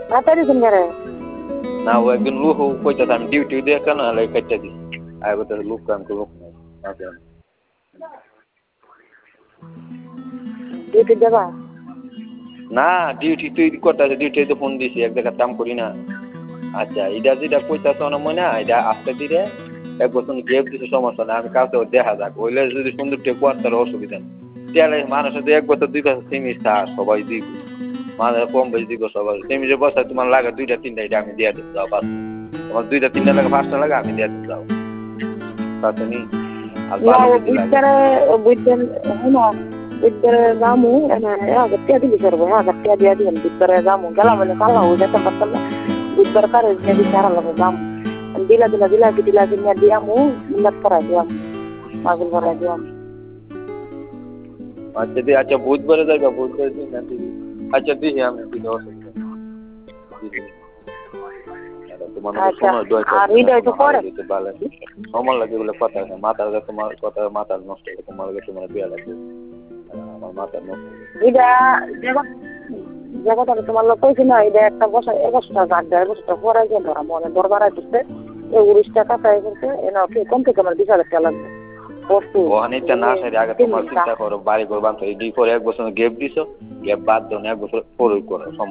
তাড়াতাড়ি দিন করে না ও একজন লোক কইতাছে আমি ডিউটি দিয়ে কেন হলে কেটে দিই আর বলতে লোক কাম তো লোক নাই ডিউটি দেবা না ডিউটি তুই করতেছে ডিউটি তো ফোন দিছি এক জায়গায় কাম করি না আচ্ছা এটা যেটা কইতাছ না মনে এটা আজকে দিলে এক বছর গেপ দিতে সমস্যা না আমি কাউকে দেখা যাক ওইলে যদি সুন্দর টেক তাহলে অসুবিধা নেই তাহলে মানুষ যদি 1 বছর 2 বছর সিমিস সবাই দিব মানুষ কম বেশি দিব সবাই সিমিসের বছর তোমার লাগে 2টা 3টা এটা আমি দিয়ে দিতে যাও বাস তোমার 2টা 3টা লাগে 5টা লাগে আমি দিয়ে দিতে যাও তাতে নি আর না ভালো ও যদি লাগে বুঝছেন না বুঝতে যামু গতিয়া দিলি করবো গতিয়া দিয়া দিবেন বুঝতে যামু গেলাম বলে কালা হয়ে যেতে পারতাম না বুঝতে কারে দিয়ে সারা লাগে যামু দিলা দিয়ামু মিলাদ করা দিয়াম মাগুল করা দিয়াম আচ্ছা দি আচ্ছা বুধবারে যাইবা বুধবারে দিন না দিবি আচ্ছা দিহি আমি দিলে অসুবিধা তোমার সময় আর এটা তো পরে সময় লাগে বলে কথা না মাথা তোমার কথা মাথা নষ্ট হবে তোমার তোমার বিয়া লাগবে আমার মাথা নষ্ট এটা জায়গাটা তোমার লোক কইছি না এটা একটা বছর 1 বছর পরে গিয়ে ধরা মনে দরবার আসছে এই 19 টাকা পাই করতে এনা কি কম থেকে আমার 20,000 টাকা লাগবে ওখানে না সেরে আগে তোমার চিন্তা করো বাড়ি করবান তো এই 1 বছর গ্যাপ দিছো গ্যাপ বাদ দাও 1 বছর পরে করো